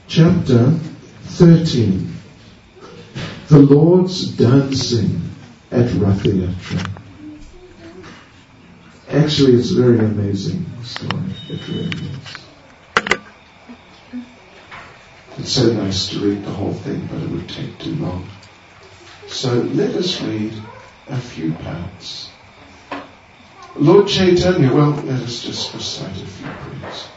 chapter 13. The Lord's dancing at Rath Yatra. Actually, it's a very amazing story. It really is. It's so nice to read the whole thing, but it would take too long. So let us read a few parts. Lord Chaitanya, well, let us just recite a few prayers.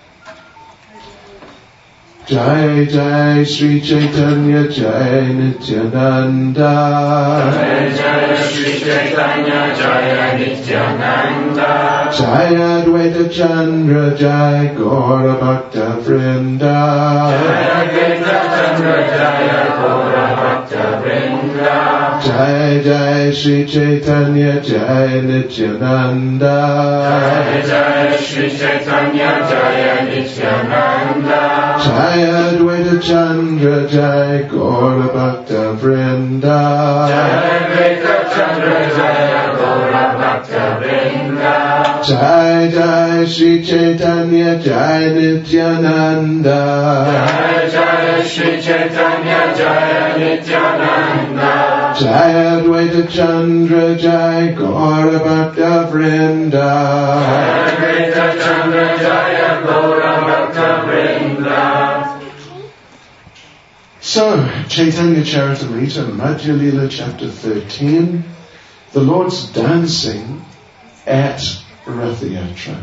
Jai Jai Sri Chaitanya Jai Nityananda. Jai Jai Sri Chaitanya Jai Nityananda. Jai Advaita Chandra Jai Gaura Bhakta Vrinda. Jai Advaita Chandra Jai Gaura Bhakta Vrinda. Jai Jai Sri Chaitanya Jai Nityananda. Jai Jai Sri Chaitanya Jai Nityananda. Jai Advaita Chandra Jai Gaura Bhakta Vrinda. Jai Advaita Chandra Jai Gaura Bhakta Vrinda. Jai Jai Sri Chaitanya Jai Nityananda. Jai Jai Sri Chaitanya Jai Nityananda. Jai Advaita Chandra Jai Gaura Bhakta Vrinda. Jai Advaita Chandra Jai Gaura Bhakta Vrinda. So, Chaitanya Charitamrita, Madhya Lila, chapter 13, the Lord's dancing at Rath Yatra.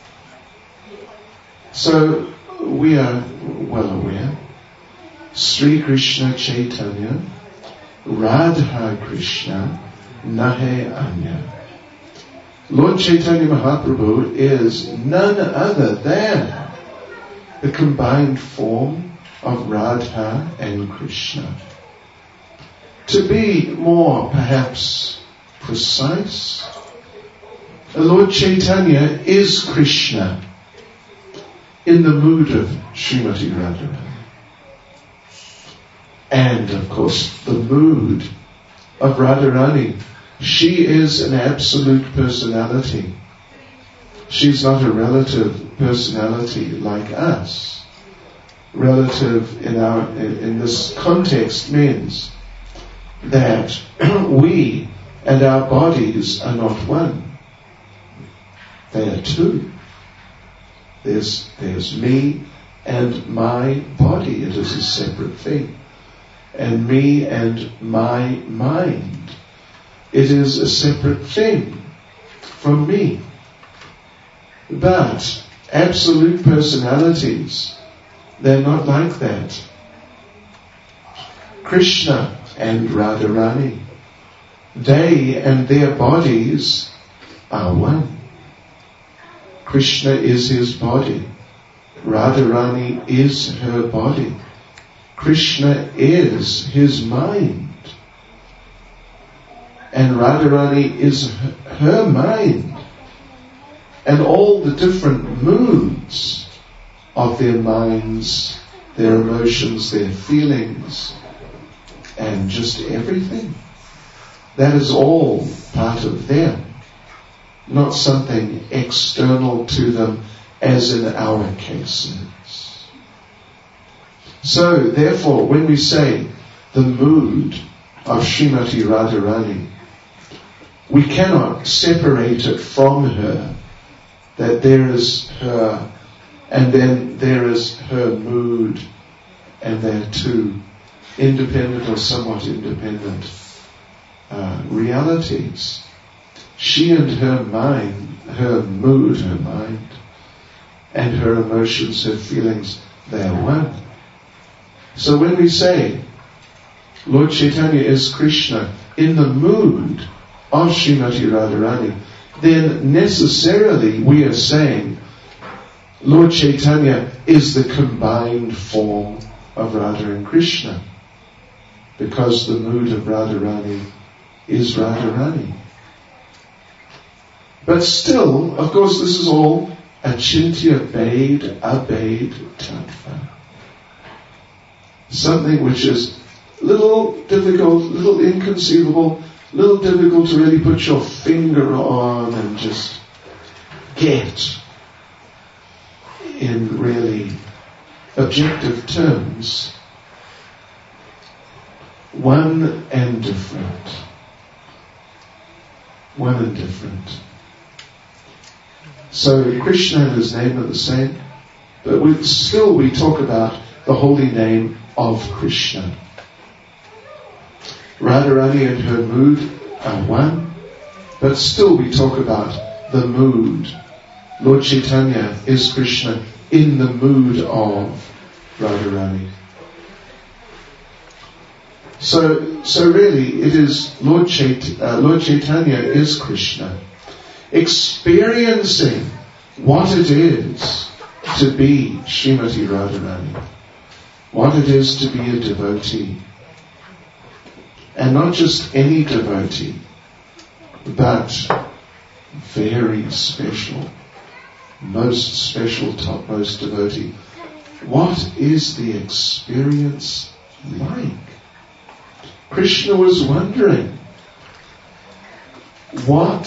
So, we are well aware, Sri Krishna Chaitanya, Radha Krishna, Nahe Anya. Lord Chaitanya Mahaprabhu is none other than the combined form of Radha and Krishna. To be more, perhaps, precise, Lord Chaitanya is Krishna in the mood of Srimati Radharani. And, of course, the mood of Radharani. She is an absolute personality. She's not a relative personality like us. Relative in this context means that we and our bodies are not one. They are two. There's me and my body. It is a separate thing. And me and my mind. It is a separate thing from me. But absolute personalities, they're not like that. Krishna and Radharani, they and their bodies are one. Krishna is his body. Radharani is her body. Krishna is his mind. And Radharani is her mind. And all the different moods of their minds, their emotions, their feelings, and just everything. That is all part of them, not something external to them as in our cases. So, therefore, when we say the mood of Srimati Radharani, we cannot separate it from her, that there is her and then there is her mood, and they're two independent or somewhat independent realities. She and her mind, her mood, her mind, and her emotions, her feelings, they are one. So when we say Lord Chaitanya is Krishna in the mood of Srimati Radharani, then necessarily we are saying Lord Chaitanya is the combined form of Radha and Krishna, because the mood of Radharani is Radharani. But still, of course, this is all achintya bhed abhed tattva. Something which is a little difficult, a little inconceivable, a little difficult to really put your finger on and just get in really objective terms, one and different. One and different. So Krishna and his name are the same, but we talk about the holy name of Krishna. Radharani and her mood are one, but still we talk about the mood. Lord Chaitanya is Krishna in the mood of Radharani. So really it is Lord Chaitanya is Krishna, experiencing what it is to be Srimati Radharani, what it is to be a devotee. And not just any devotee, but very special, most special, topmost devotee. What is the experience like? Krishna was wondering, what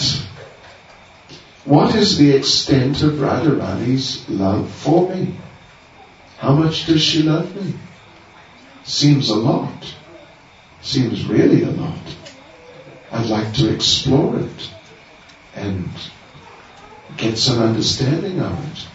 is the extent of Radharani's love for me? How much does she love me? Seems a lot. Seems really a lot. I'd like to explore it and get some understanding of it.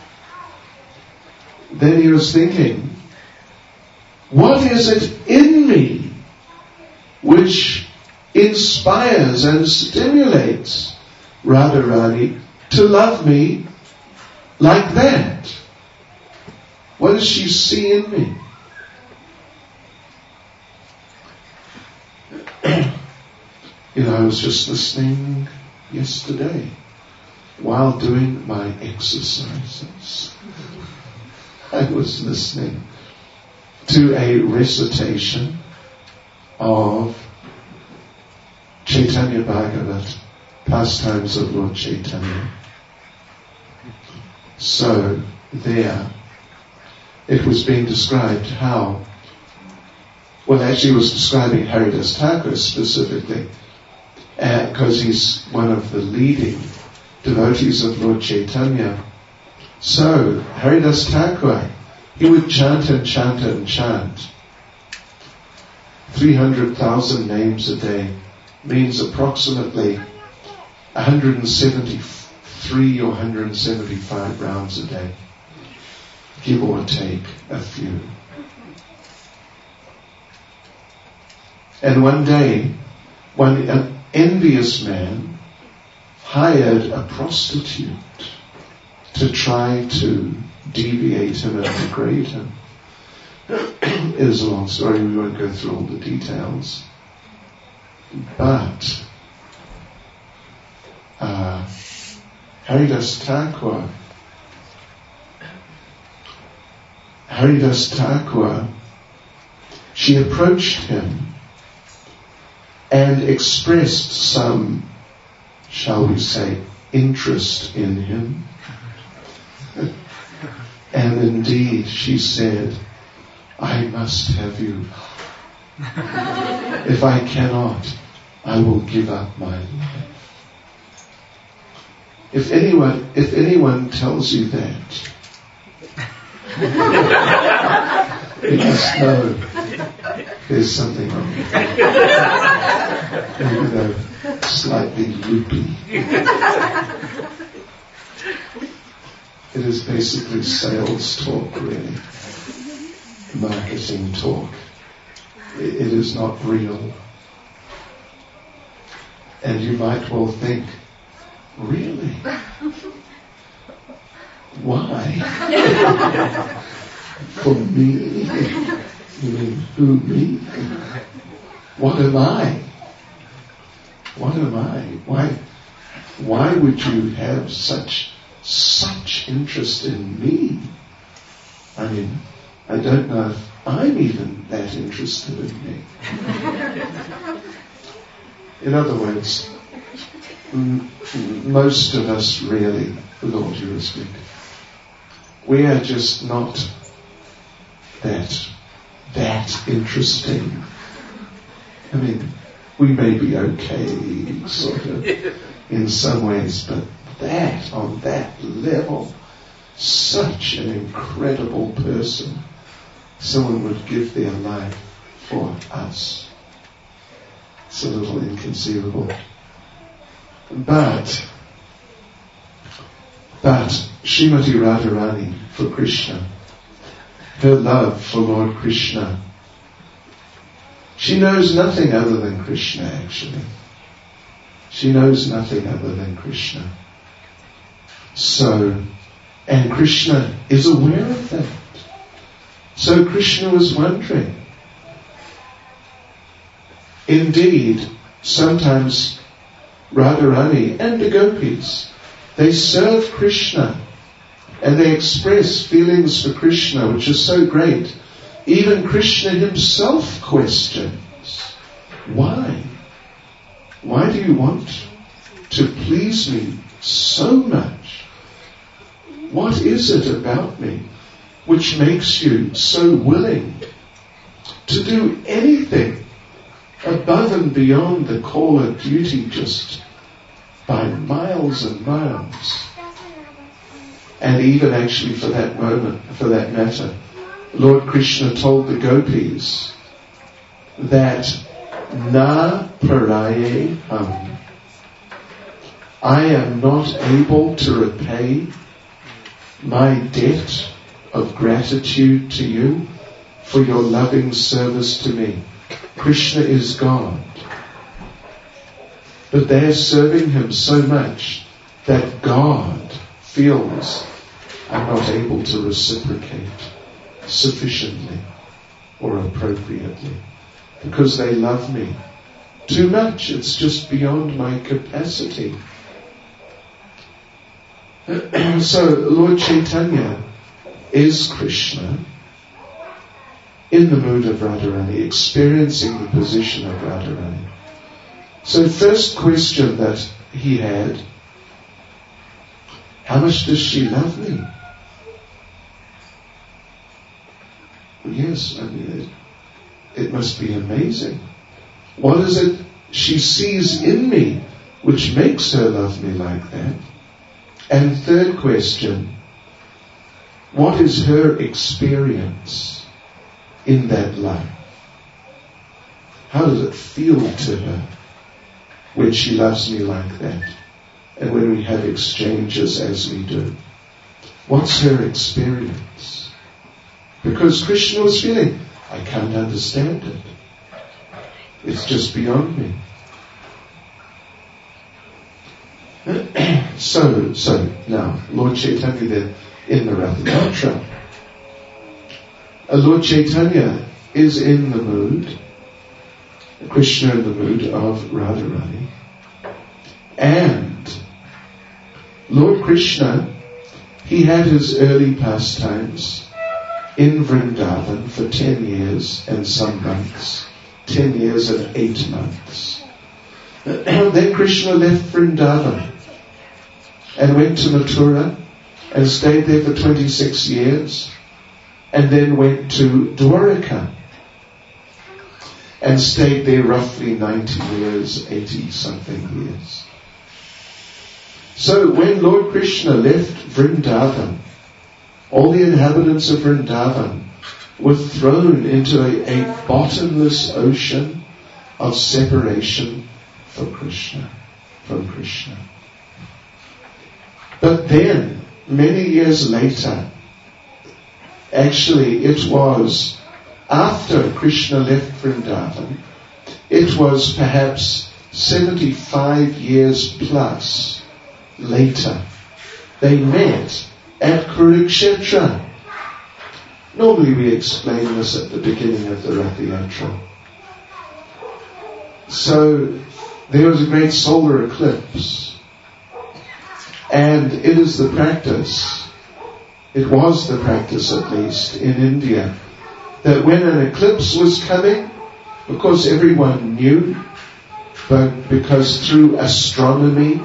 Then he was thinking, what is it in me which inspires and stimulates Radharani to love me like that? What does she see in me? I was just listening yesterday while doing my exercises. I was listening to a recitation of Chaitanya Bhagavat, pastimes of Lord Chaitanya. So there, it was being described how, well, actually it was describing Haridas Thakur specifically, because he's one of the leading devotees of Lord Chaitanya. So, Haridas Thakur, he would chant and chant and chant. 300,000 names a day means approximately 173 or 175 rounds a day, give or take a few. And one day, an envious man hired a prostitute to try to deviate him and degrade him. It is a long story, we won't go through all the details. But Haridas Thakur, she approached him and expressed some, shall we say, interest in him. And indeed, she said, I must have you. If I cannot, I will give up my life. If anyone tells you that, you must know there's something wrong with them. Maybe they're slightly loopy. It is basically sales talk, really. Marketing talk. It is not real. And you might well think, really? Why? For me? You mean, who, me? What am I? What am I? Why would you have such interest in me? I mean, I don't know if I'm even that interested in me. In other words, most of us really, with all due respect, we are just not that interesting. I mean, we may be okay, sort of, in some ways, but on that level, such an incredible person. Someone would give their life for us. It's a little inconceivable. But Srimati Radharani for Krishna, her love for Lord Krishna, she knows nothing other than Krishna actually. She knows nothing other than Krishna. So, and Krishna is aware of that. So Krishna was wondering. Indeed, sometimes Radharani and the gopis, they serve Krishna and they express feelings for Krishna which are so great. Even Krishna himself questions, why? Why do you want to please me so much? What is it about me which makes you so willing to do anything above and beyond the call of duty just by miles and miles? And even actually for that matter, Lord Krishna told the gopis that Na paraye ham, I am not able to repay my debt of gratitude to you for your loving service to me. Krishna is God. But they are serving him so much that God feels I'm not able to reciprocate sufficiently or appropriately because they love me too much. It's just beyond my capacity. So Lord Chaitanya is Krishna in the mood of Radharani, experiencing the position of Radharani. So first question that he had, how much does she love me? Yes, I mean, it must be amazing. What is it she sees in me which makes her love me like that? And third question, what is her experience in that love? How does it feel to her when she loves me like that? And when we have exchanges as we do? What's her experience? Because Krishna was feeling, I can't understand it. It's just beyond me. So now, Lord Chaitanya then in the Rath Yatra. Lord Chaitanya is in the mood, Krishna in the mood of Radharani. And Lord Krishna, he had his early pastimes in Vrindavan for 10 years and some months. 10 years and 8 months. Then Krishna left Vrindavan and went to Mathura and stayed there for 26 years and then went to Dwaraka and stayed there roughly 90 years, 80 something years. So when Lord Krishna left Vrindavan, all the inhabitants of Vrindavan were thrown into a bottomless ocean of separation from Krishna. But then, many years later, actually it was after Krishna left Vrindavan, it was perhaps 75 years plus later, they met at Kurukshetra. Normally we explain this at the beginning of the Rath Yatra. So there was a great solar eclipse, and it is the practice, it was the practice at least in India, that when an eclipse was coming, of course everyone knew, but because through astronomy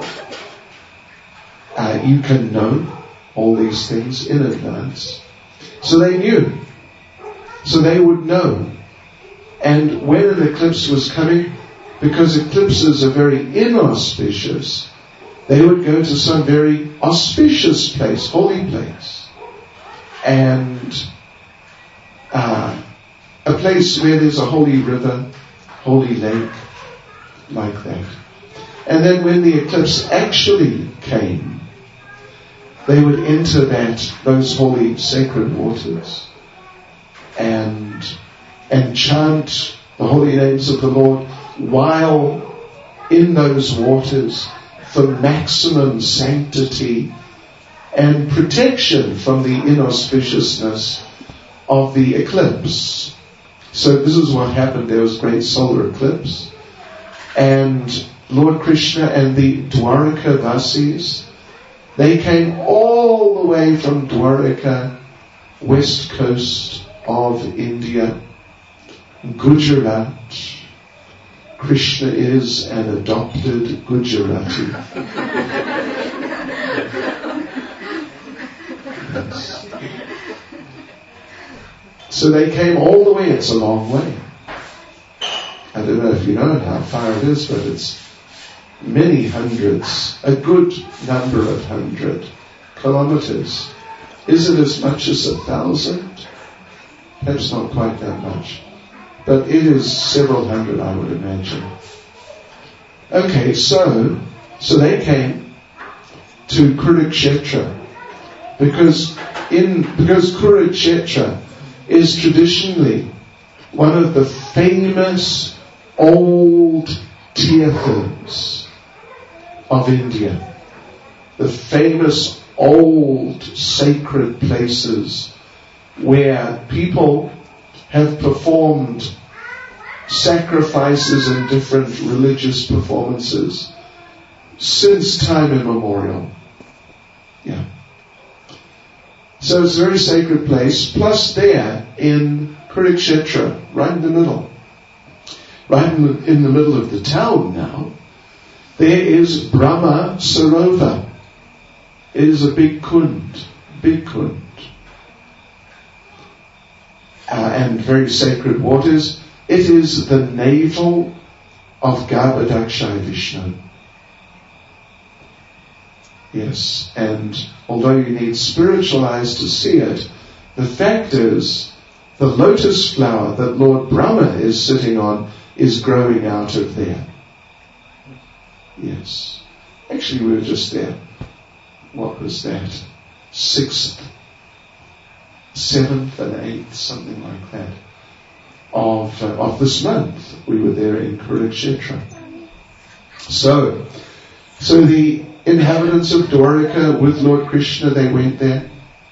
you can know all these things in advance. So they knew. So they would know. And when an eclipse was coming, because eclipses are very inauspicious, they would go to some very auspicious place, holy place. and a place where there's a holy river, holy lake, like that. And then when the eclipse actually came, they would enter those holy sacred waters and chant the holy names of the Lord while in those waters for maximum sanctity and protection from the inauspiciousness of the eclipse. So this is what happened. There was great solar eclipse, and Lord Krishna and the Dwaraka Vasis, they came all the way from Dwaraka, west coast of India, Gujarat. Krishna is an adopted Gujarati. Yes. So they came all the way. It's a long way. I don't know if you know how far it is, but it's many hundreds, a good number of 100 kilometers. Is it as much as 1,000? Perhaps not quite that much. But it is several hundred, I would imagine. Okay, so they came to Kurukshetra because Kurukshetra is traditionally one of the famous old tirthas of India. The famous old sacred places where people have performed sacrifices and different religious performances since time immemorial. Yeah. So it's a very sacred place. Plus there in Kurukshetra, right in the middle, right in the middle of the town now, there is Brahma Sarovar. It is a big kund. And very sacred waters. It is the navel of Garbhodakshaya Vishnu. Yes, and although you need spiritual eyes to see it, the fact is the lotus flower that Lord Brahma is sitting on is growing out of there. Yes. Actually, we were just there. What was that? 6th, 7th and 8th, something like that, of this month. We were there in Kurukshetra. So the inhabitants of Dwaraka with Lord Krishna, they went there.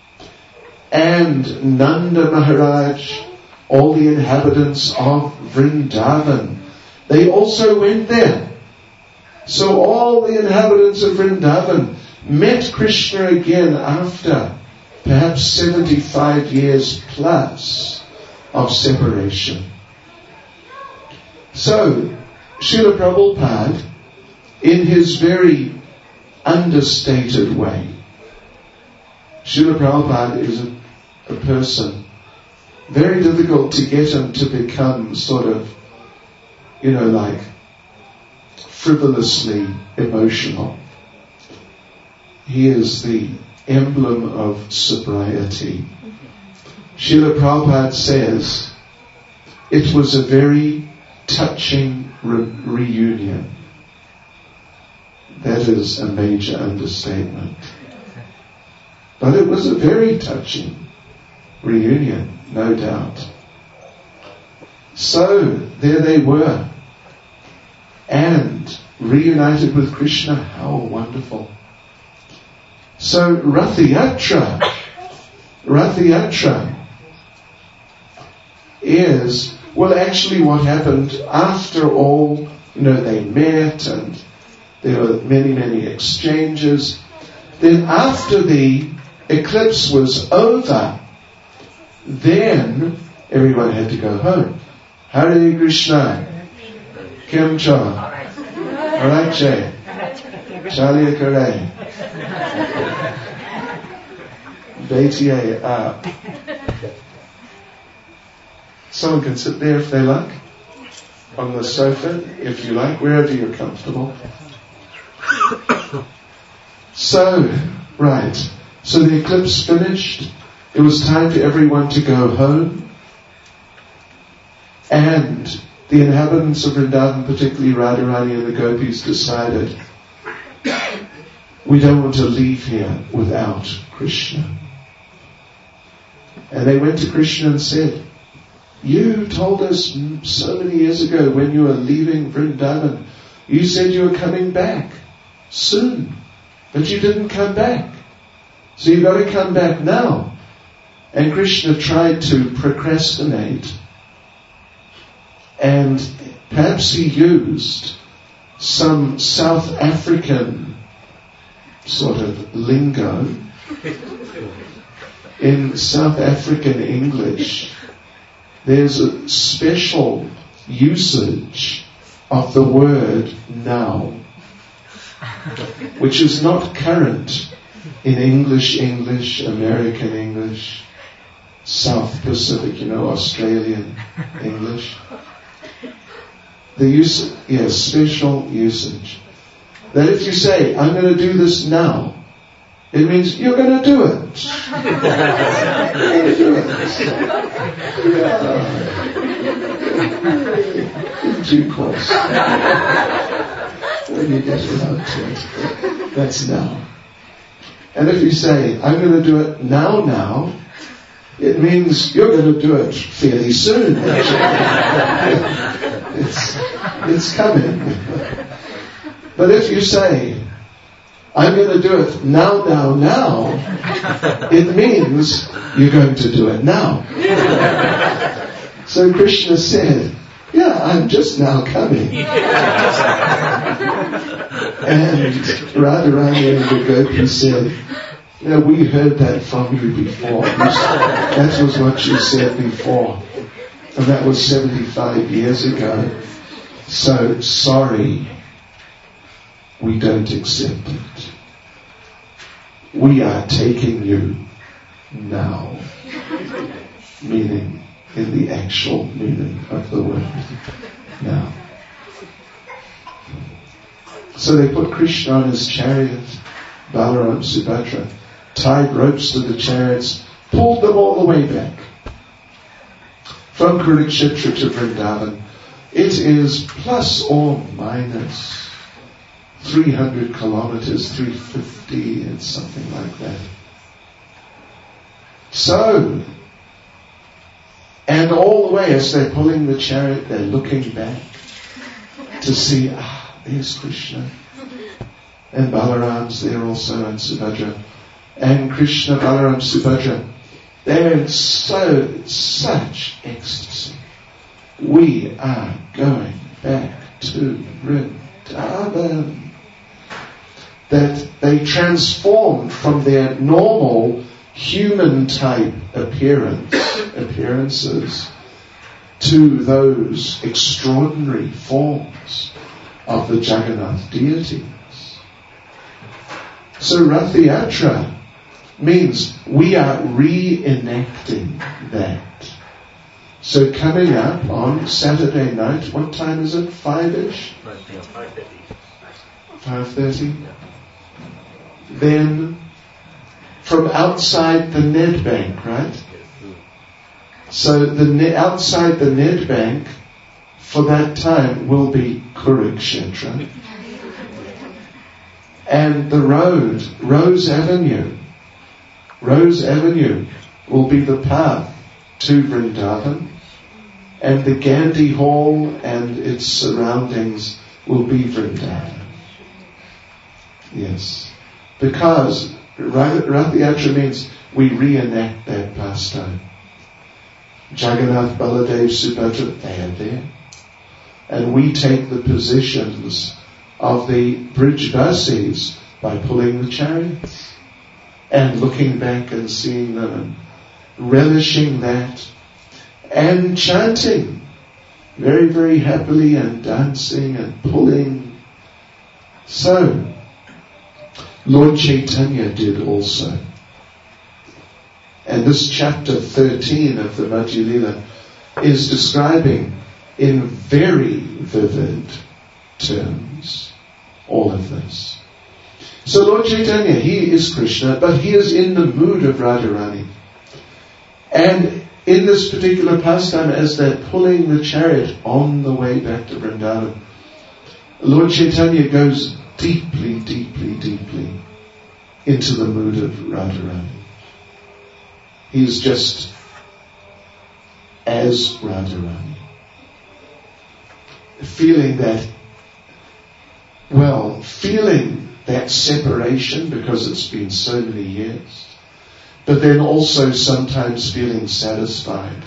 And Nanda Maharaj, all the inhabitants of Vrindavan, they also went there. So all the inhabitants of Vrindavan met Krishna again after perhaps 75 years plus of separation. So, Srila Prabhupada, in his very understated way, Srila Prabhupada is a person, very difficult to get him to become sort of, like frivolously emotional. He is the emblem of sobriety. Srila Prabhupada says, it was a very touching reunion. That is a major understatement. But it was a very touching reunion, no doubt. So, there they were. And reunited with Krishna, how wonderful. So, Rath Yatra is, well, actually what happened after all, they met and there were many, many exchanges. Then after the eclipse was over, then everyone had to go home. Hare Krishna. Kim Cha. Arache. Chalia Kare. Betiye up. Someone can sit there if they like, on the sofa, if you like, wherever you're comfortable. So, right. So the eclipse finished, It was time for everyone to go home. And the inhabitants of Vrindavan, particularly Radharani and the gopis, decided, we don't want to leave here without Krishna. And they went to Krishna and said, you told us so many years ago when you were leaving Vrindavan, you said you were coming back soon, but you didn't come back. So you've got to come back now. And Krishna tried to procrastinate, and perhaps he used some South African sort of lingo. In South African English, there's a special usage of the word now, which is not current in English, American English, South Pacific, Australian English. The special usage. That if you say, I'm going to do this now, it means you're going to do it. You're going to do it. In due course. When you get around to it. That's now. And if you say, I'm going to do it now, it means you're going to do it fairly soon. It's coming. But if you say, I'm going to do it now, it means you're going to do it now. So Krishna said, I'm just now coming. And Radharani and the gopis said, we heard that from you before. That was what you said before. And that was 75 years ago. So sorry, we don't accept it. We are taking you now. Meaning, in the actual meaning of the word now. So they put Krishna on his chariot, Balaram, Subhadra, tied ropes to the chariots, pulled them all the way back. From Kurukshetra to Vrindavan, it is plus or minus 300 kilometers, 350 and something like that. So, and all the way as they're pulling the chariot, they're looking back to see, there's Krishna. And Balaram's there also, and Subhadra. And Krishna, Balaram, Subhadra, they're in such ecstasy. We are going back to Vrindavan. That they transformed from their normal human type appearances to those extraordinary forms of the Jagannath deities. So Rath Yatra means we are reenacting that. So coming up on Saturday night, what time is it? 5-ish? 5:30? Then from outside the Ned Bank, right? So outside the Ned Bank for that time will be Kurukshetra. And the road, Rose Avenue will be the path to Vrindavan, and the Gandhi Hall and its surroundings will be Vrindavan. Yes. Because Rath Yatra means we reenact that pastime. Jagannath, Baladev, Subhadra, they are there. And we take the positions of the Brijvasis by pulling the chariots and looking back and seeing them and relishing that and chanting very, very happily and dancing and pulling. So, Lord Chaitanya did also. And this chapter 13 of the Madhya Lila is describing in very vivid terms all of this. So Lord Chaitanya, he is Krishna, but he is in the mood of Radharani. And in this particular pastime, as they're pulling the chariot on the way back to Vrindavan, Lord Chaitanya goes deeply, deeply, deeply into the mood of Radharani. He's just as Radharani, feeling that separation because it's been so many years, but then also sometimes feeling satisfied.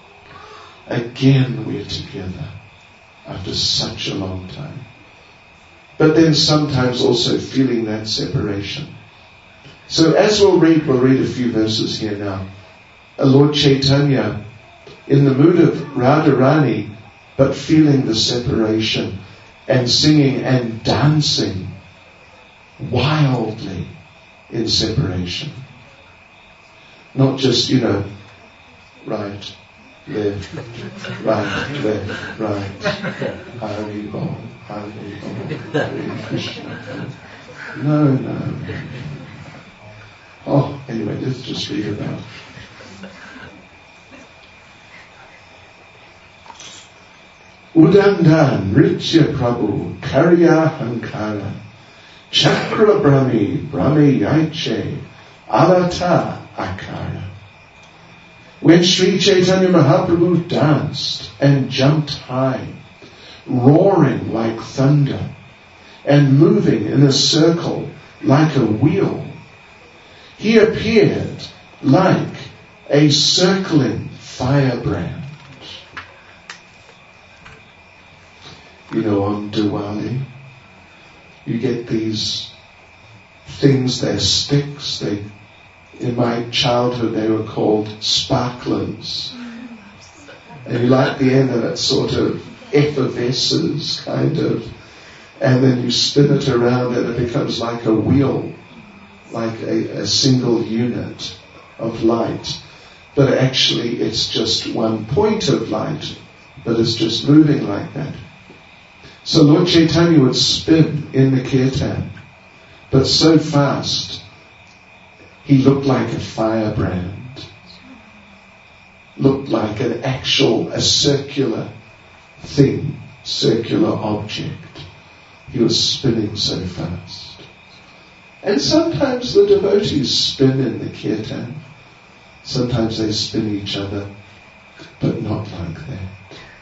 Again we're together after such a long time. But then sometimes also feeling that separation. So as we'll read a few verses here now. Lord Chaitanya in the mood of Radharani, but feeling the separation and singing and dancing wildly in separation. Not just, right, left, right, left, right. Hari Bol, Hari Bol, Hare Krishna. No. Oh, anyway, let's just read about. Udanda Nritya Prabhu Karya Hankara Chakra Brahmi Yaiche Alata Akara. When Sri Chaitanya Mahaprabhu danced and jumped high, roaring like thunder, and moving in a circle like a wheel, he appeared like a circling firebrand. On Diwali, you get these things, they're sticks, in my childhood they were called sparklers. And you light the end and it sort of effervesces, kind of, and then you spin it around and it becomes like a wheel, like a single unit of light. But actually it's just one point of light, but it's just moving like that. So Lord Chaitanya would spin in the kirtan, but so fast, he looked like a firebrand, looked like a circular thing, circular object. He was spinning so fast. And sometimes the devotees spin in the kirtan, sometimes they spin each other, but not like that.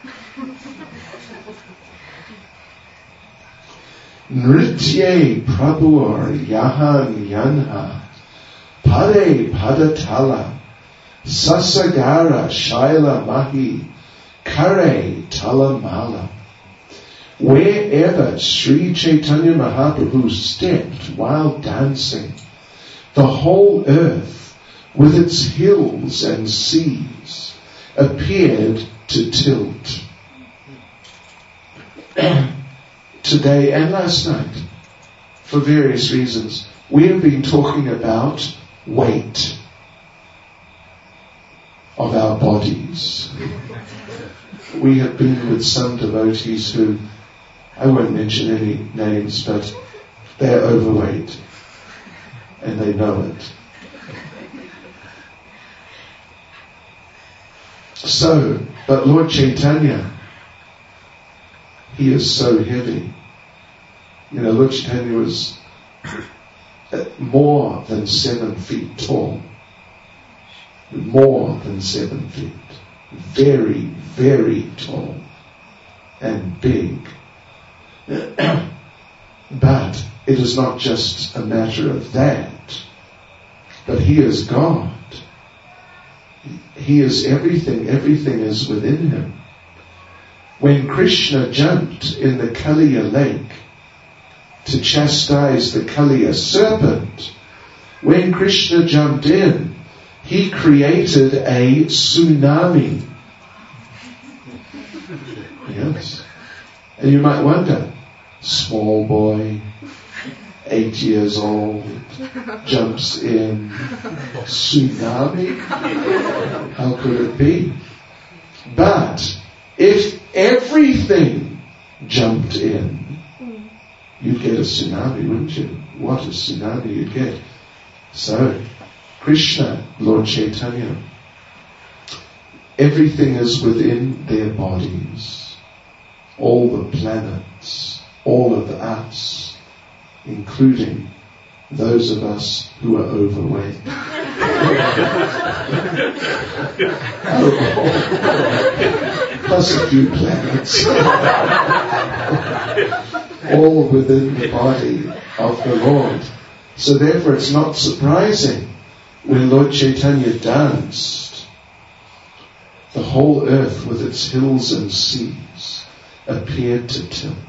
Nritye Prabhur Yahan Yanha Pade Padatala Sasagara Shaila Mahi Kare Talamala. Wherever Sri Chaitanya Mahaprabhu stepped while dancing, the whole earth with its hills and seas appeared to tilt. Today and last night, for various reasons, we have been talking about weight of our bodies. We have been with some devotees who, I won't mention any names, but they're overweight and they know it. So, but Lord Chaitanya, he is so heavy. Lord Chaitanya was more than 7 feet tall. More than 7 feet. Very, very tall and big. But it is not just a matter of that, but he is God. He is everything. Everything is within him. When Krishna jumped in the Kaliya lake to chastise the Kaliya serpent, when Krishna jumped in, he created a tsunami. Yes. And you might wonder, small boy, 8 years old, jumps in, tsunami? How could it be? But if everything jumped in, you'd get a tsunami, wouldn't you? What a tsunami you'd get. So, Krishna, Lord Chaitanya, Everything is within their bodies. All the planets, all of us, including those of us who are overweight. Plus a few planets. All within the body of the Lord. So therefore it's not surprising when Lord Chaitanya danced, the whole earth with its hills and seas appeared to tilt.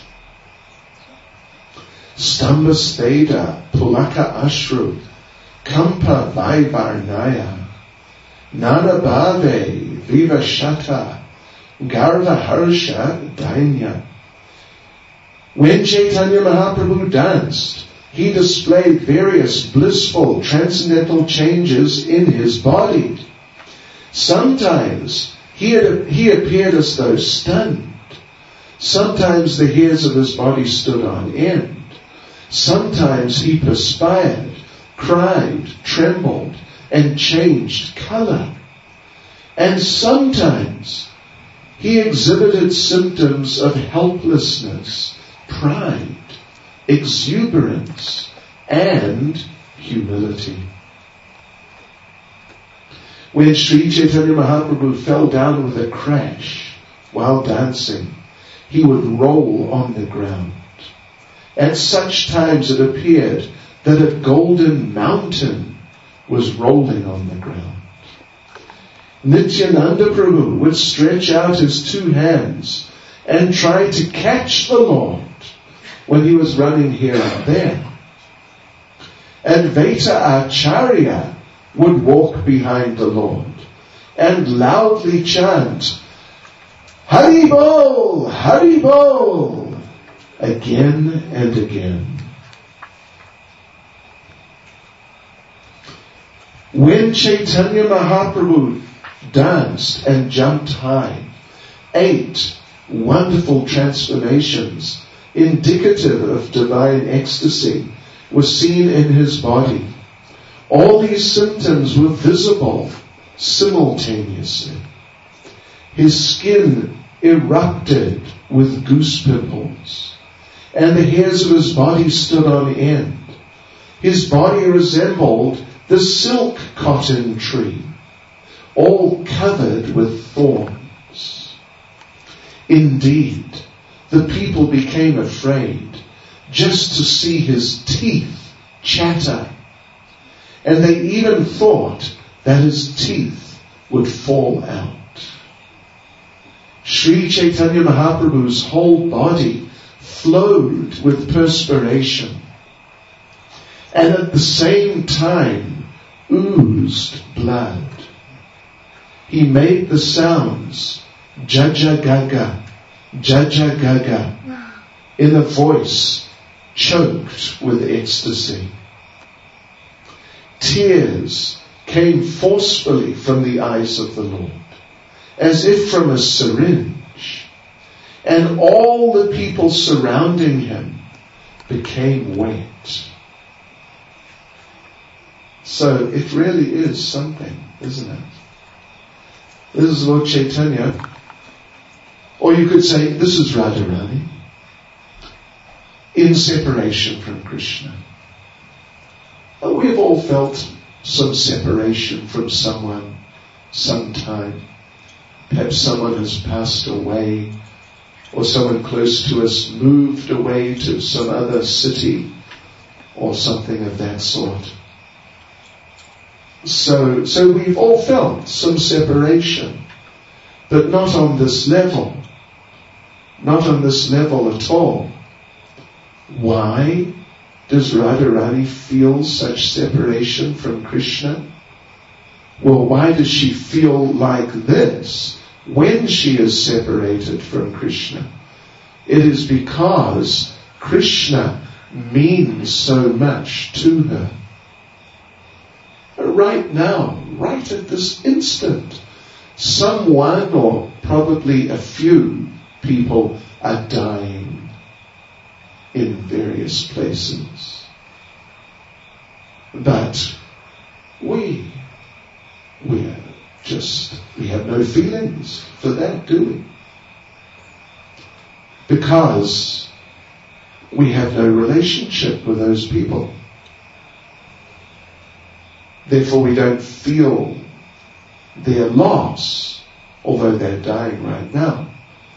Stambastheda Pulaka Ashru Kampa Vaivarnaya Nanabhave Vivashata Garva Harsha Dainya. When Chaitanya Mahaprabhu danced, he displayed various blissful transcendental changes in his body. Sometimes he appeared as though stunned. Sometimes the hairs of his body stood on end. Sometimes he perspired, cried, trembled, and changed color. And sometimes he exhibited symptoms of helplessness, pride, exuberance, and humility. When Sri Chaitanya Mahaprabhu fell down with a crash while dancing, he would roll on the ground. At such times it appeared that a golden mountain was rolling on the ground. Nityananda Prabhu would stretch out his two hands and try to catch the Lord when he was running here and there. Advaita Acharya would walk behind the Lord and loudly chant, Hari Bol, Hari Bol, again and again. When Chaitanya Mahaprabhu danced and jumped high, 8 wonderful transformations indicative of divine ecstasy were seen in his body. All these symptoms were visible simultaneously. His skin erupted with goose pimples, and the hairs of his body stood on end. His body resembled the silk cotton tree, all covered with thorns. Indeed, the people became afraid just to see his teeth chatter, and they even thought that his teeth would fall out. Sri Chaitanya Mahaprabhu's whole body flowed with perspiration, and at the same time oozed blood. He made the sounds Jaja Gaga, Jaja Gaga, in a voice choked with ecstasy. Tears came forcefully from the eyes of the Lord, as if from a syringe, and all the people surrounding him became wet. So it really is something, isn't it? This is Lord Chaitanya, or you could say this is Radharani in separation from Krishna. We've all felt some separation from someone sometime. Perhaps someone has passed away, or someone close to us moved away to some other city, or something of that sort. So we've all felt some separation, but not on this level. Not on this level at all. Why does Radharani feel such separation from Krishna? Well, why does she feel like this when she is separated from Krishna? It is because Krishna means so much to her. Right now, right at this instant, someone or probably a few people are dying in various places. But we're we have no feelings for that, do we? Because we have no relationship with those people. Therefore we don't feel their loss, although they're dying right now.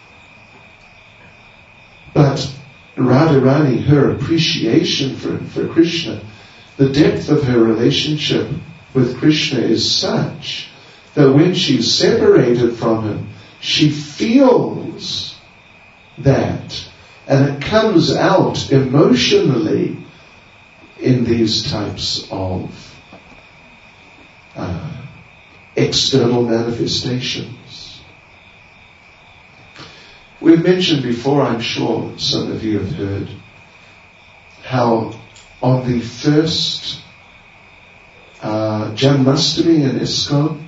But Radharani, her appreciation for Krishna, the depth of her relationship with Krishna is such that when she's separated from him, she feels that, and it comes out emotionally in these types of external manifestations. We've mentioned before, I'm sure some of you have heard, how on the first Janmashtami in ISKCON,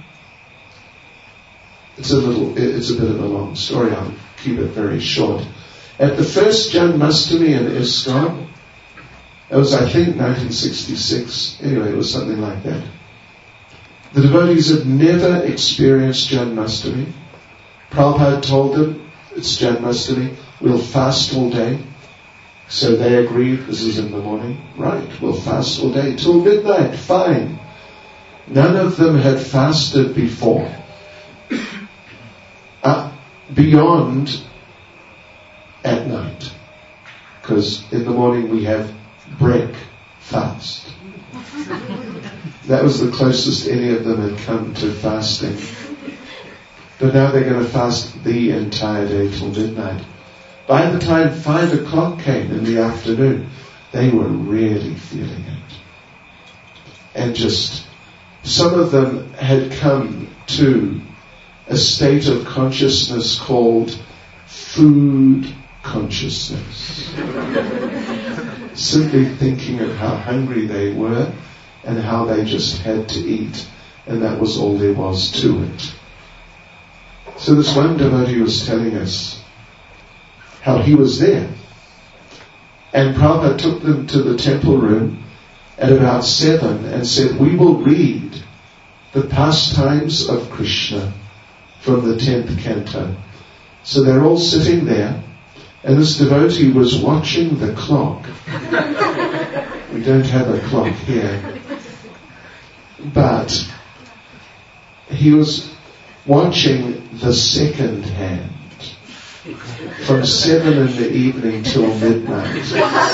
it's a bit of a long story, I'll keep it very short. At the first Janmashtami in ISKCON, it was I think 1966, anyway it was something like that. The devotees had never experienced Janmashtami. Prabhupada told them, it's Janmashtami, we'll fast all day. So they agreed, this is in the morning, right, we'll fast all day till midnight, fine. None of them had fasted before. Beyond at night. Because in the morning we have breakfast. That was the closest any of them had come to fasting. But now they're going to fast the entire day till midnight. By the time 5 o'clock came in the afternoon, they were really feeling it. And just, some of them had come to a state of consciousness called food consciousness. Simply thinking of how hungry they were and how they just had to eat, and that was all there was to it. So this one devotee was telling us how he was there, and Prabhupada took them to the temple room at about 7 and said, we will read the pastimes of Krishna from the 10th canto. So they're all sitting there, and this devotee was watching the clock. We don't have a clock here. But he was watching the second hand from 7 in the evening till midnight.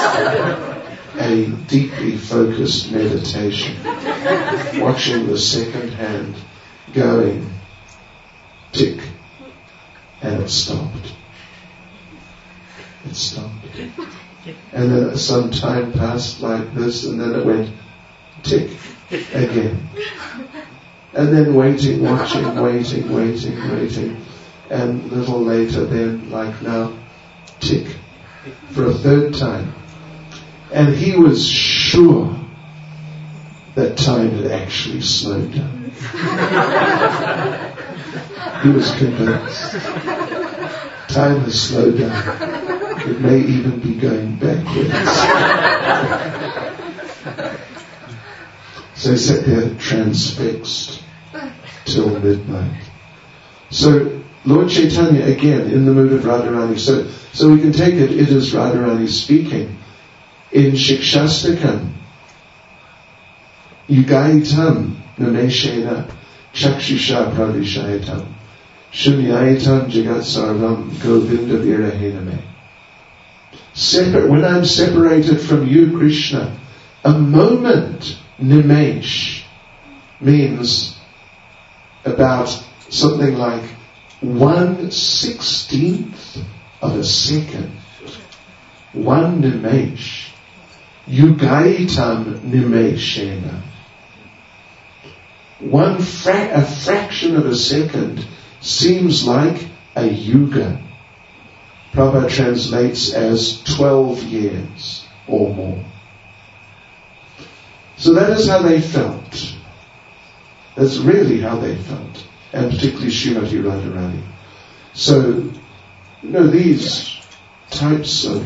A deeply focused meditation. Watching the second hand going tick, and it stopped. It stopped. And then some time passed like this, and then it went tick again. And then waiting, watching, waiting. And a little later then, like now, tick. For a third time. And he was sure that time had actually slowed down. He was convinced. Time has slowed down. It may even be going backwards. So he sat there transfixed till midnight. So Lord Chaitanya, again, in the mood of Radharani. So we can take it is Radharani speaking. In Shikshastakam, Yugaitam Nameshena Chakshusha Pravishayatam Shunyayatam Jagat Sarvam Govinda Virahename. When I'm separated from you, Krishna, a moment, Nimesh, means about something like 1/16 of a second. 1 Nimesh. Yugaitam Nimeshena. A fraction of a second seems like a yuga. Prabhupada translates as 12 years or more. So that is how they felt. That's really how they felt. And particularly Srimati Radharani. So, these types of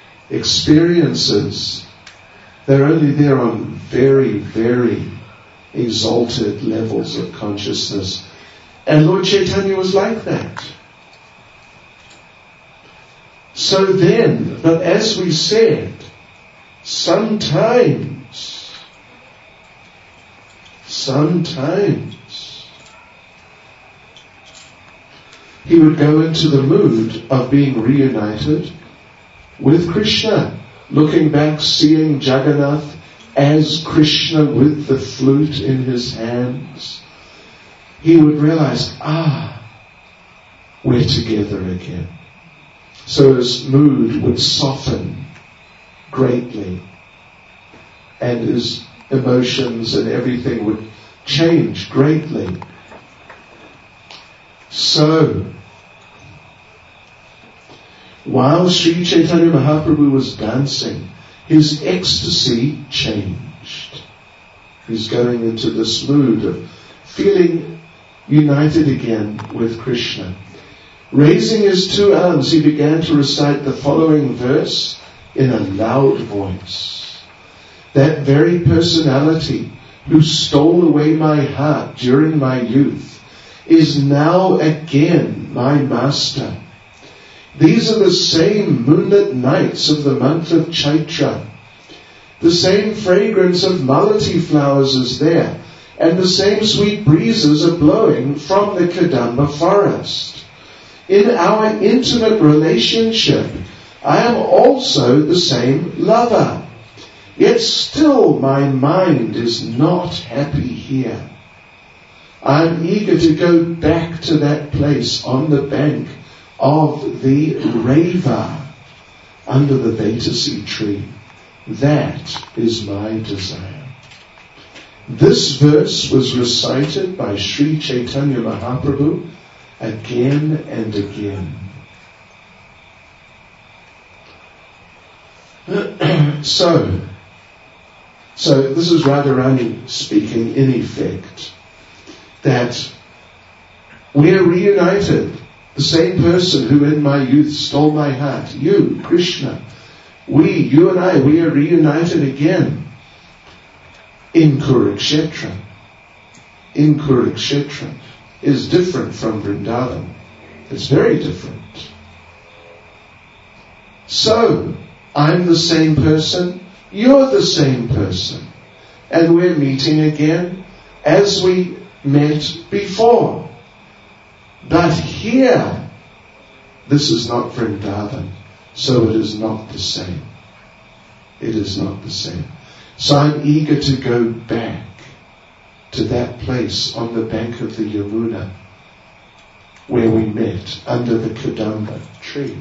experiences, they're only there on very, very exalted levels of consciousness. And Lord Chaitanya was like that. So then, but as we said, sometimes, he would go into the mood of being reunited with Krishna, looking back, seeing Jagannath as Krishna with the flute in his hands. He would realize, we're together again. So his mood would soften greatly, and his emotions and everything would change greatly. So, while Sri Chaitanya Mahaprabhu was dancing, his ecstasy changed. He's going into this mood of feeling united again with Krishna. Raising his two arms, he began to recite the following verse in a loud voice. That very personality who stole away my heart during my youth is now again my master. These are the same moonlit nights of the month of Chaitra. The same fragrance of malati flowers is there, and the same sweet breezes are blowing from the Kadamba forest. In our intimate relationship, I am also the same lover. Yet still my mind is not happy here. I am eager to go back to that place on the bank of the Reva under the Vetasi tree. That is my desire. This verse was recited by Sri Chaitanya Mahaprabhu again and again. So this is Radharani speaking in effect, that we're reunited. The same person who in my youth stole my heart, you, Krishna, you and I, we are reunited again in Kurukshetra. In Kurukshetra is different from Vrindavan. It's very different. So, I'm the same person, you're the same person, and we're meeting again as we met before. But here, this is not Vrindavan, so it is not the same. It is not the same. So I'm eager to go back to that place on the bank of the Yamuna where we met under the Kadamba tree.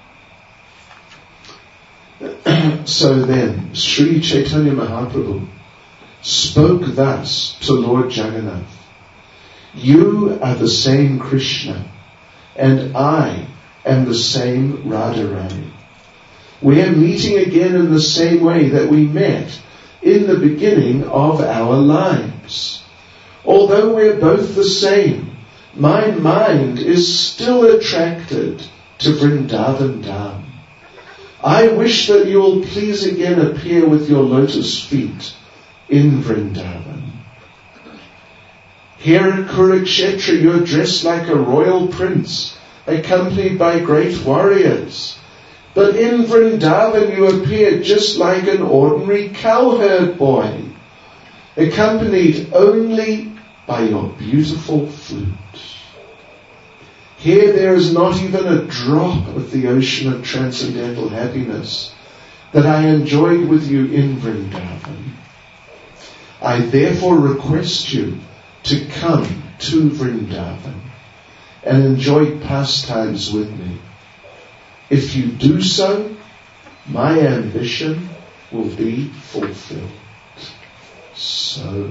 So then, Sri Chaitanya Mahaprabhu spoke thus to Lord Jagannath. You are the same Krishna, and I am the same Radharani. We are meeting again in the same way that we met in the beginning of our lives. Although we are both the same, my mind is still attracted to Vrindavan Dham. I wish that you will please again appear with your lotus feet in Vrindavan. Here in Kurukshetra you are dressed like a royal prince, accompanied by great warriors. But in Vrindavan you appear just like an ordinary cowherd boy, accompanied only by your beautiful flute. Here there is not even a drop of the ocean of transcendental happiness that I enjoyed with you in Vrindavan. I therefore request you to come to Vrindavan and enjoy pastimes with me. If you do so, my ambition will be fulfilled. So,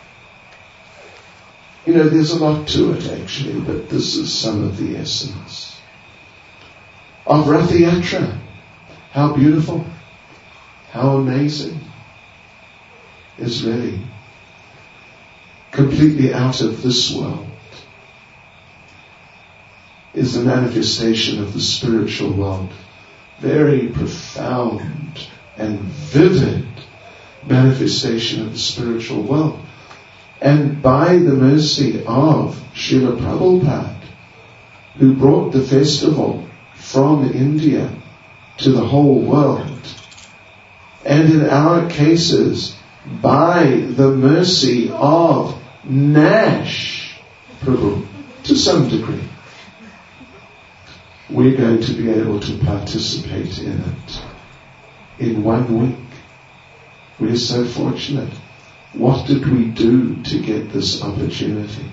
there's a lot to it actually, but this is some of the essence of Ratha Yatra. How beautiful, how amazing. It's really completely out of this world. Is the manifestation of the spiritual world. Very profound and vivid manifestation of the spiritual world. And by the mercy of Srila Prabhupada, who brought the festival from India to the whole world, and in our cases, by the mercy of Nash Prabhu, to some degree, we're going to be able to participate in it in 1 week. We're so fortunate. What did we do to get this opportunity?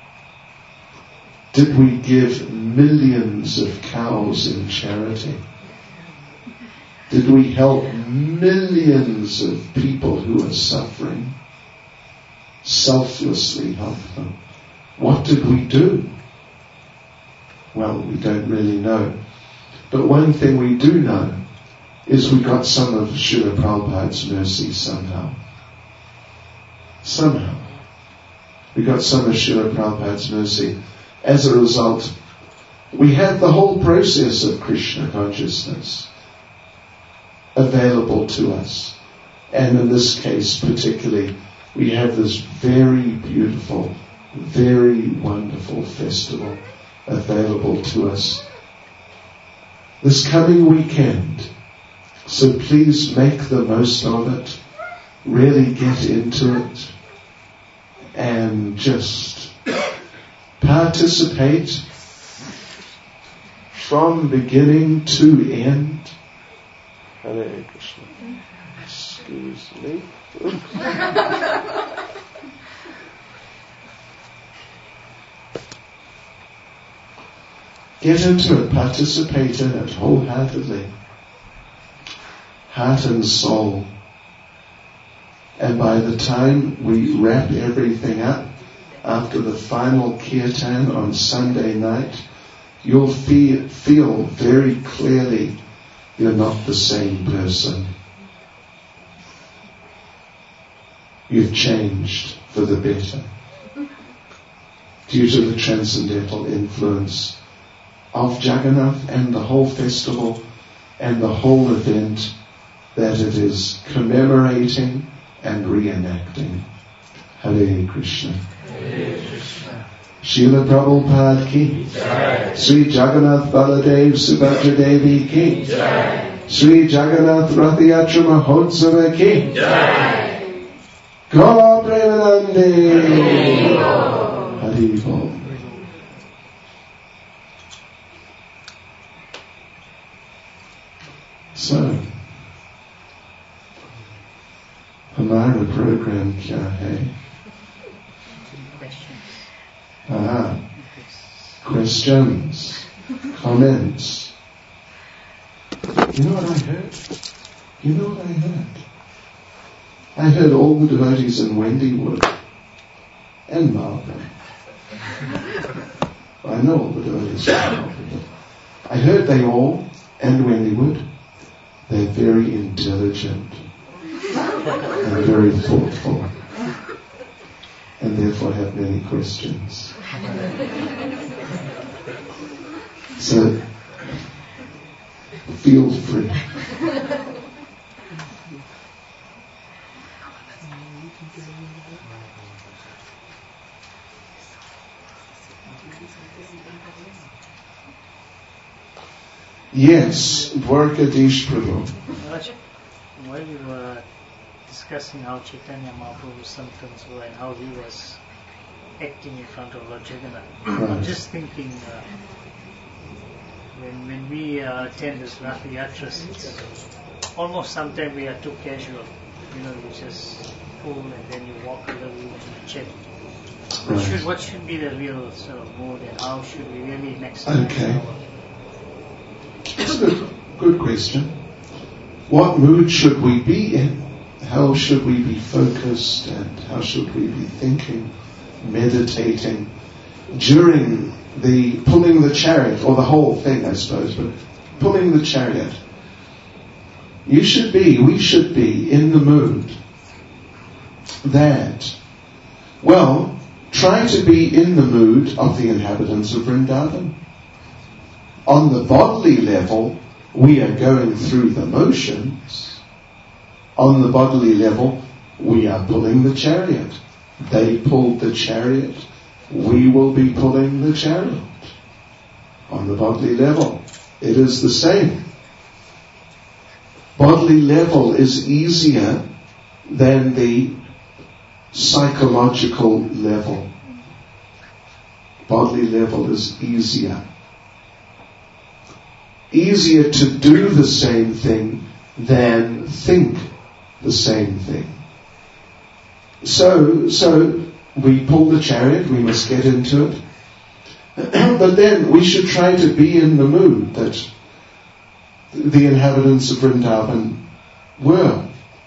Did we give millions of cows in charity? Did we help millions of people who are suffering? Selflessly help them. What did we do? Well, we don't really know. But one thing we do know is we got some of Srila Prabhupada's mercy somehow. Somehow. We got some of Srila Prabhupada's mercy. As a result, we have the whole process of Krishna consciousness available to us. And in this case particularly, we have this very beautiful, very wonderful festival available to us this coming weekend. So please make the most of it. Really get into it and just participate from beginning to end. Hare Krishna. Excuse me. Get into it, participate in it wholeheartedly, heart and soul. And by the time we wrap everything up, after the final kirtan on Sunday night, you'll feel very clearly you're not the same person. You've changed for the better due to the transcendental influence of Jagannath and the whole festival and the whole event that it is commemorating and reenacting. Hare Krishna. Hare Krishna. Srila Prabhupada ki Jai. Sri Jagannath Baladev Subhadra Devi ki Jai. Sri Jagannath Rathayatra Mahotsava ki Jai. Gaura Premanande. Haribol. So, हमारा program क्या है? Questions, comments. You know what I heard? I heard all the devotees in Wendywood and Marlborough. I know all the devotees in Marlborough. I heard they all, and Wendywood, they're very intelligent and very thoughtful, and therefore have many questions. So, feel free. Yes, Dwarkadish Prabhu. While you were discussing how Chaitanya Mahaprabhu's symptoms were and how he was acting in front of Lord Jagannath, Right. I'm just thinking when we attend this Ratha Yatras, it's almost sometimes we are too casual. You know, you just pull and then you walk a little and you check. Right. What should be the real sort of mood and how should we really next time? Okay. That's a good question. What mood should we be in? How should we be focused and how should we be thinking, meditating during the pulling the chariot, or the whole thing I suppose, but pulling the chariot? We should be in the mood that, well, try to be in the mood of the inhabitants of Vrindavan. On the bodily level, we are going through the motions. On the bodily level, we are pulling the chariot. They pulled the chariot. We will be pulling the chariot. On the bodily level, it is the same. Bodily level is easier than the psychological level. Bodily level is easier. Easier to do the same thing than think the same thing. So we pull the chariot, we must get into it. But then we should try to be in the mood that the inhabitants of Vrindavan were.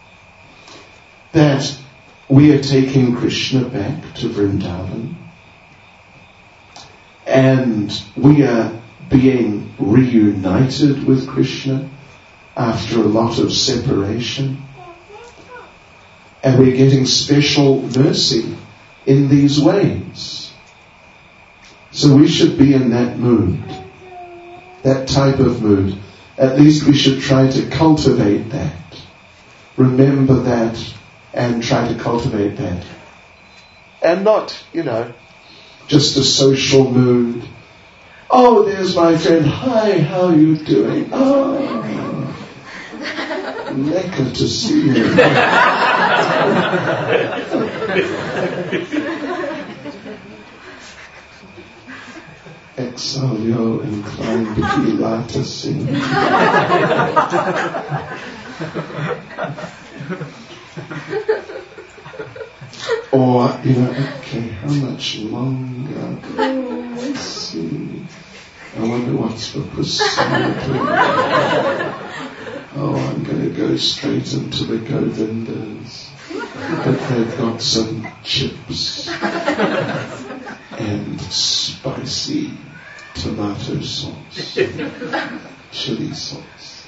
That we are taking Krishna back to Vrindavan, and we are being reunited with Krishna after a lot of separation, and we're getting special mercy in these ways. So we should be in that mood, that type of mood. At least we should try to cultivate that. Remember that and try to cultivate that. And not, just a social mood. Oh, there's my friend. Hi, how are you doing? Oh, lekker to see you. Ek sal jou in klein bietjie later sien. Or, okay, how much longer? Oh, let's see. I wonder what's for Prasadam. Oh, I'm going to go straight into the Govindas. But they've got some chips and spicy tomato sauce, chili sauce.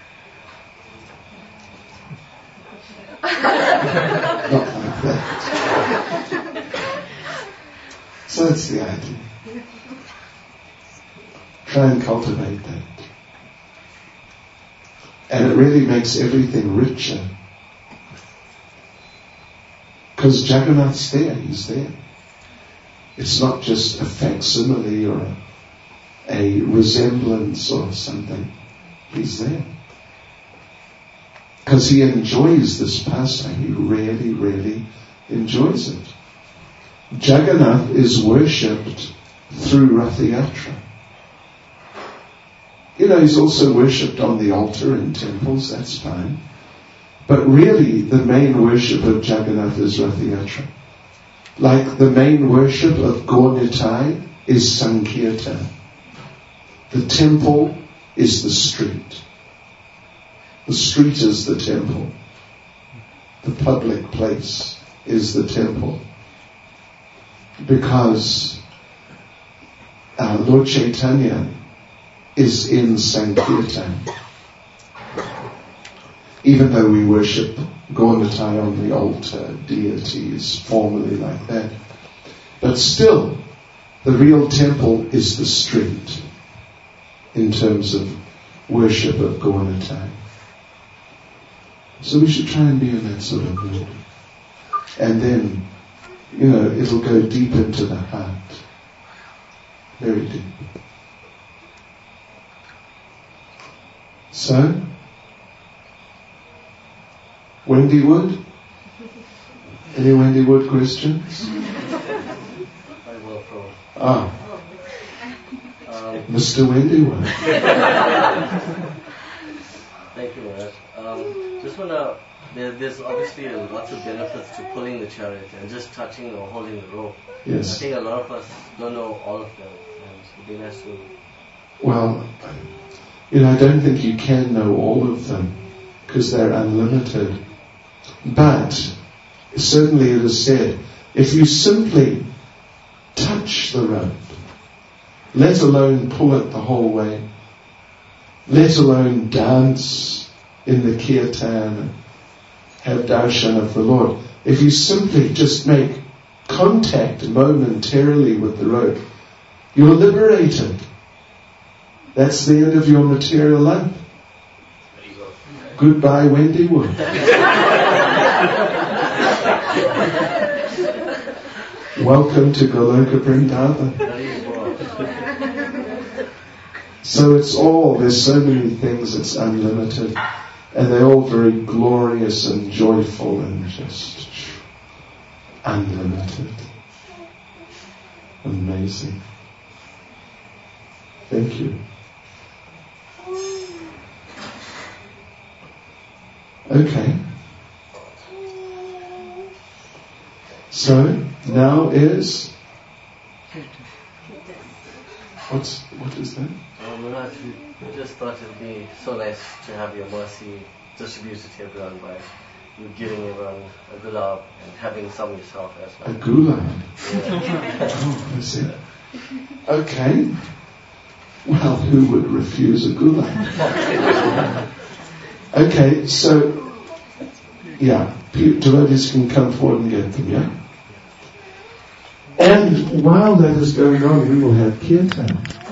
Not like that. So that's the idea. Try and cultivate that. And it really makes everything richer. Because Jagannath's there, he's there. It's not just a facsimile or a resemblance or something. He's there. Because he enjoys this pastime. He really, really enjoys it. Jagannath is worshipped through Rath Yatra. He's also worshipped on the altar in temples, that's fine. But really, the main worship of Jagannath is Rath Yatra. Like the main worship of Gaur Nitai is Sankirtan. The temple is the street. The street is the temple. The public place is the temple. Because Lord Chaitanya is in Sankirtan. Even though we worship Gaur Nitai on the altar, deities formally like that. But still, the real temple is the street in terms of worship of Gaur Nitai. So we should try and be in that sort of mood. And then, it'll go deep into the heart. Very deep. So, Wendy Wood? Any Wendy Wood questions? I will from. Mr. Wendy Wood. Thank you, Maharaj. Just wanna. There's obviously lots of benefits to pulling the chariot and just touching or holding the rope. Yes. I think a lot of us don't know all of them, and it'd be nice to. Well, I don't think you can know all of them because they're unlimited. But certainly it is said, if you simply touch the rope, let alone pull it the whole way, let alone dance in the kirtan, have darshan of the Lord, if you simply just make contact momentarily with the rope, you're liberated. That's the end of your material life. Goodbye, Wendy Wood. Welcome to Goloka Vrindavan. So it's all, there's so many things, it's unlimited. And they're all very glorious and joyful and just unlimited. Amazing. Thank you. Okay. So now is what is that? Maharaj, we just thought it'd be so nice to have your mercy distributed to everyone by you giving everyone a gulab and having some yourself as well. A gulab. Yeah. Oh, I see. Okay. Well, who would refuse a gulab? Okay, so yeah, devotees can come forward and get them, yeah? And while that is going on, we will have kirtan.